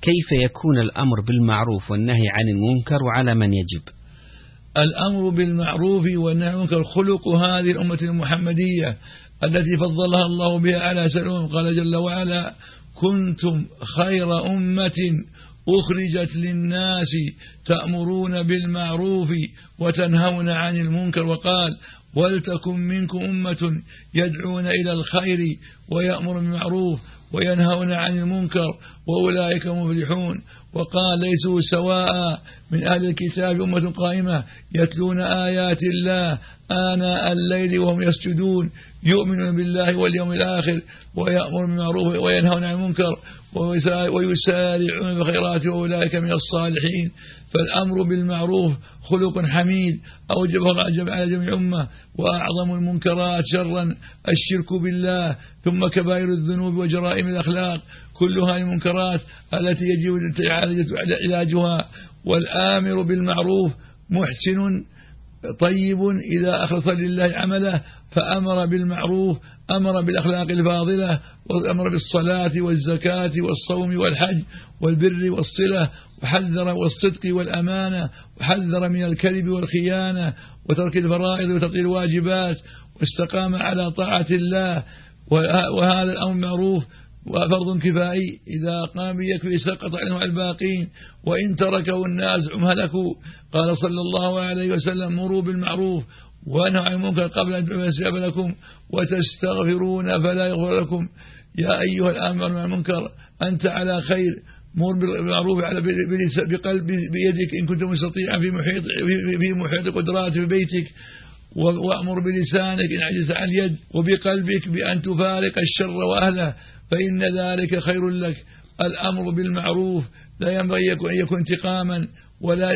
كيف يكون الأمر بالمعروف والنهي عن المنكر وعلى من يجب؟ الأمر بالمعروف والنهي عن المنكر خلق هذه الأمة المحمدية التي فضلها الله بها على سلوم. قال جل وعلا: كنتم خير أمة أخرجت للناس تأمرون بالمعروف وتنهون عن المنكر. وقال: ولتكن منكم أمة يدعون إلى الخير ويأمر بالمعروف وينهون عن المنكر وأولئك مفلحون. وقال: ليسوا سواء من أهل الكتاب أمة قائمة يتلون آيات الله آناء الليل وهم يسجدون يؤمنون بالله واليوم الآخر ويأمر بالمعروف وينهون عن المنكر ويسارعون بالخيرات وأولئك من الصالحين. فالأمر بالمعروف خلق حميد أوجبه على جميع الأمة. وأعظم المنكرات شرا الشرك بالله، ثم كبائر الذنوب وجرائم الأخلاق، كلها المنكرات التي يجب علاجها. والآمر بالمعروف محسن طيب إذا أخلص لله عمله فأمر بالمعروف، أمر بالأخلاق الفاضلة، وأمر بالصلاة والزكاة والصوم والحج والبر والصلة، وحذر والصدق والأمانة، وحذر من الكذب والخيانة وترك الفرائض وتطيل الواجبات، واستقام على طاعة الله. وهذا الأمر معروف وفرض كفائي، إذا قام بيكفي سقط عنه الباقين، وإن تركه الناس هلكوا. قال صلى الله عليه وسلم: مروا بالمعروف وانهوا عن المنكر قبل أن يستجاب لكم وتستغفرون فلا يغفر لكم. يا أيها الآمر مع المنكر أنت على خير، مر بالمعروف بقلب بيدك إن كنت مستطيعا في محيط قدرات في بيتك، وأمر بلسانك إن عجزت عن اليد، وبقلبك بأن تفارق الشر وأهله فإن ذلك خير لك. الأمر بالمعروف لا ينبغي أن يكون انتقاما ولا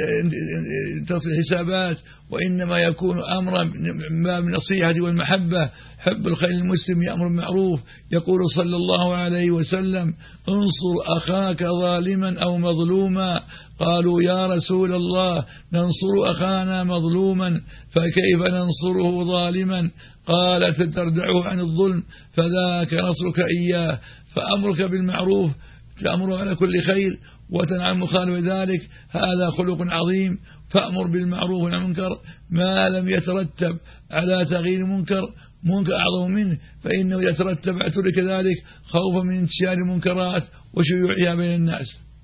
تصل حسابات، وإنما يكون أمرا من النصيحة والمحبة. حب الخير المسلم يأمر بالمعروف. يقول صلى الله عليه وسلم: انصر أخاك ظالما أو مظلوما. قالوا: يا رسول الله ننصر أخانا مظلوما فكيف ننصره ظالما؟ قال: تردعه عن الظلم فذاك نصرك إياه. فأمرك بالمعروف تأمر على كل خير وتنهى عن مخالف ذلك، هذا خلق عظيم. فأمر بالمعروف والنهي عن المنكر ما لم يترتب على تغيير منكر أعظم منه، فإنه يترتب على ترك ذلك خوفا من انتشار المنكرات وشيوعها بين الناس.